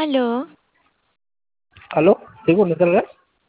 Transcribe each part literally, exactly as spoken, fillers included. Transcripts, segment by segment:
Aló, ¿Aló? ¿Sí, buenas tardes?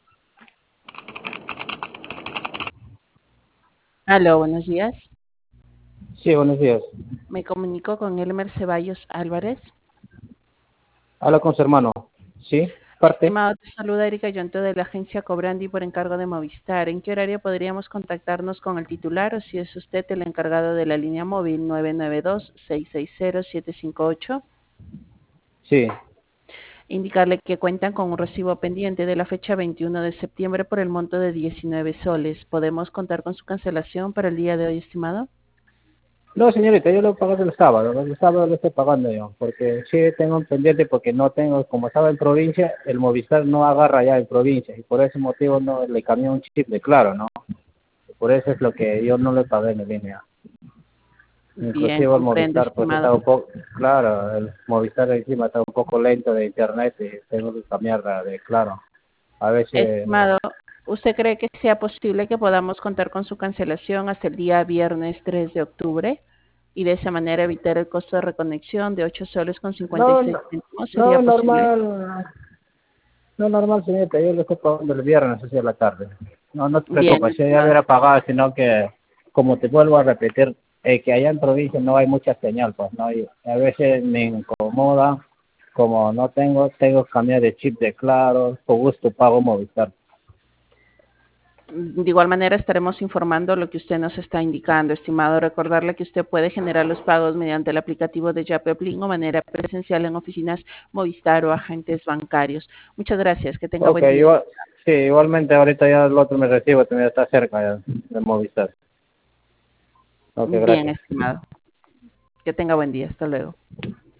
Aló, buenos días. Sí, buenos días. Me comunico con Elmer Ceballos Álvarez. Habla con su hermano. ¿Sí? ¿Parte? Estimado, te saluda Erika Yonto de la agencia Cobrandi por encargo de Movistar. ¿En qué horario podríamos contactarnos con el titular o si es usted el encargado de la línea móvil nueve nueve dos, seis seis cero, siete cinco ocho? Sí. Indicarle que cuentan con un recibo pendiente de la fecha veintiuno de septiembre por el monto de diecinueve soles. ¿Podemos contar con su cancelación para el día de hoy, estimado? No, señorita, yo lo pago el sábado. El sábado lo estoy pagando yo. Porque sí tengo un pendiente porque no tengo, como estaba en provincia, el Movistar no agarra ya en provincia. Y por ese motivo no le cambié un chip de claro, ¿no? Por eso es lo que yo no le pagué en línea. Bien, Inclusive el comprendo, Movistar pues estimado. está un poco, claro, el Movistar encima está un poco lento de internet y tengo que cambiarla de claro. A veces, Estimado, ¿usted cree que sea posible que podamos contar con su cancelación hasta el día viernes tres de octubre y de esa manera evitar el costo de reconexión de ocho soles con cincuenta y no, seis no, céntimos? ¿Sería no, posible? normal, no, normal, señorita, yo lo estoy pagando el viernes hacia la tarde. No, no te Bien, preocupes, yo ya estimado. hubiera pagado, sino que, como te vuelvo a repetir, eh, que allá en provincia no hay mucha señal, pues, ¿no? Y a veces me incomoda, como no tengo, tengo que cambiar de chip de claro, con gusto pago Movistar. De igual manera estaremos informando lo que usted nos está indicando, estimado. Recordarle que usted puede generar los pagos mediante el aplicativo de Yapeplin o manera presencial en oficinas Movistar o agentes bancarios. Muchas gracias. Que tenga Ok, buen día. igual, sí, igualmente ahorita ya el otro me recibo, también está cerca ya, de Movistar. Ok, Bien, gracias. estimado. Que tenga buen día. Hasta luego.